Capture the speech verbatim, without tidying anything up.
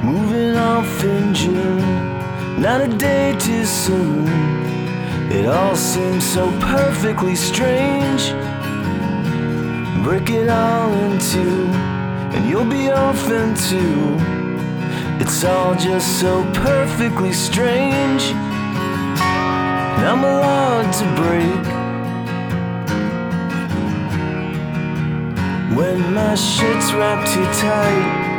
moving off in June, not a day too soon. It all seems so perfectly strange. Break it all in two, and you'll be off in two. It's all just so perfectly strange, and I'm allowed to break when my shit's wrapped too tight.